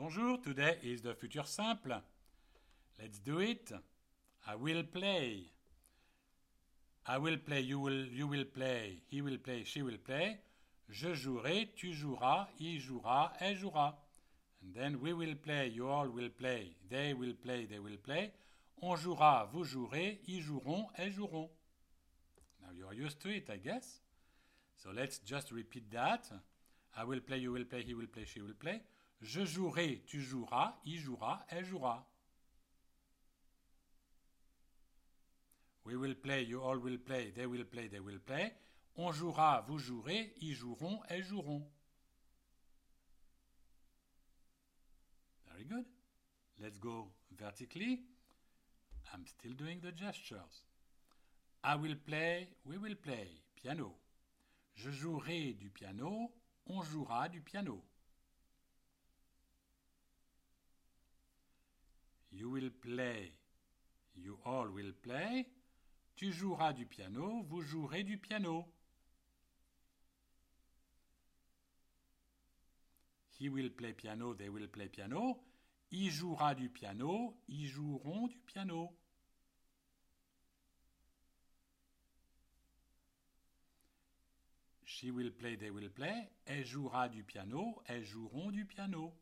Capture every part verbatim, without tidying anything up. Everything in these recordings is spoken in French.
Bonjour, today is the futur simple. Let's do it. I will play. I will play, you will, you will play, he will play, she will play. Je jouerai, tu joueras, il jouera, elle jouera. And then we will play, you all will play, they will play, they will play. On jouera, vous jouerez, ils joueront, elles joueront. Now you're used to it, I guess. So let's just repeat that. I will play, you will play, he will play, she will play. Je jouerai, tu joueras, il jouera, elle jouera. We will play, you all will play, they will play, they will play. On jouera, vous jouerez, ils joueront, elles joueront. Very good. Let's go vertically. I'm still doing the gestures. I will play, we will play, piano. Je jouerai du piano, on jouera du piano. You will play, you all will play. Tu joueras du piano, vous jouerez du piano. He will play piano, they will play piano. Il jouera du piano, ils joueront du piano. She will play, they will play. Elle jouera du piano, elles joueront du piano.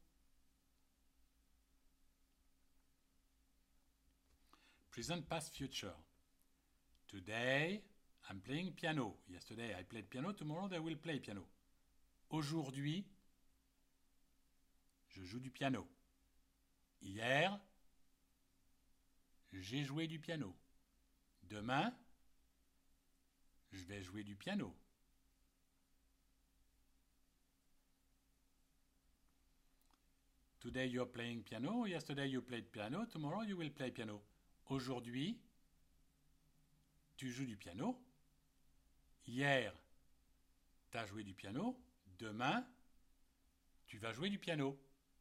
Present, past, future. Today, I'm playing piano. Yesterday, I played piano. Tomorrow, they will play piano. Aujourd'hui, je joue du piano. Hier, j'ai joué du piano. Demain, je vais jouer du piano. Today you're playing piano. Yesterday you played piano. Tomorrow you will play piano. Aujourd'hui, tu joues du piano. Hier, tu as joué du piano. Demain, tu vas jouer du piano.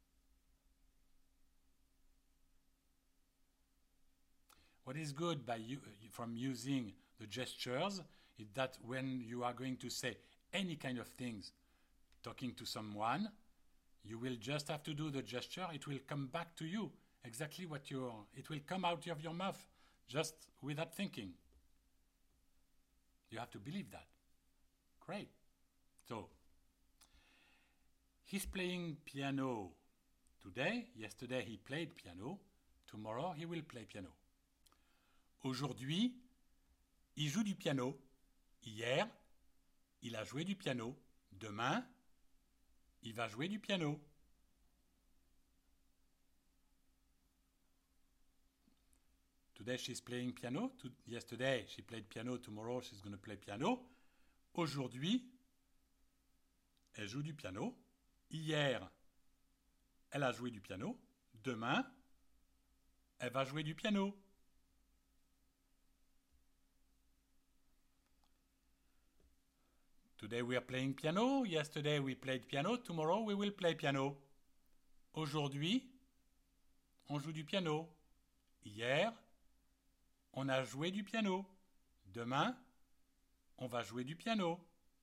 What is good by you, from using the gestures is that when you are going to say any kind of things, talking to someone, you will just have to do the gesture. It will come back to you exactly what you're. It will come out of your mouth just without thinking. You have to believe that. Great. So, he's playing piano today. Yesterday he played piano. Tomorrow he will play piano. Aujourd'hui, il joue du piano. Hier, il a joué du piano. Demain, il va jouer du piano. Today she's playing piano. To- yesterday she played piano. Tomorrow she's going to play piano. Aujourd'hui, elle joue du piano. Hier, elle a joué du piano. Demain, elle va jouer du piano. Today we are playing piano. Yesterday we played piano. Tomorrow we will play piano. Aujourd'hui, on joue du piano. Hier, on a joué du piano. Demain, on va jouer du piano.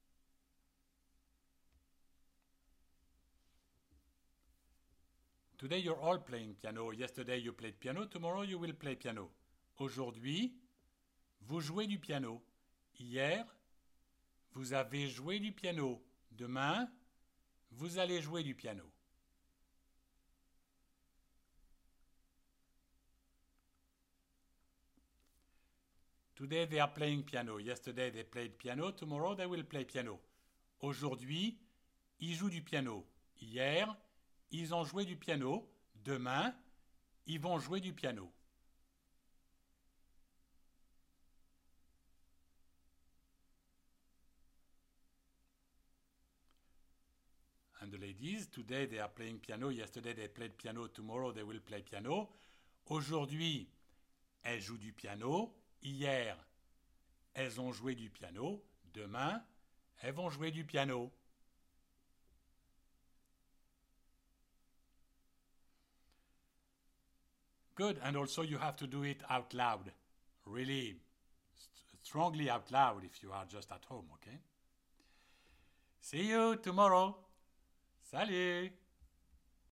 Today you're all playing piano. Yesterday you played piano. Tomorrow you will play piano. Aujourd'hui, vous jouez du piano. Hier, vous avez joué du piano. Demain, vous allez jouer du piano. Today they are playing piano. Yesterday they played piano. Tomorrow they will play piano. Aujourd'hui, ils jouent du piano. Hier, ils ont joué du piano. Demain, ils vont jouer du piano. And the ladies, today they are playing piano. Yesterday they played piano. Tomorrow they will play piano. Aujourd'hui, elles jouent du piano. Hier, elles ont joué du piano. Demain, elles vont jouer du piano. Good. And also you have to do it out loud. Really st- strongly out loud if you are just at home, okay? See you tomorrow. Salut!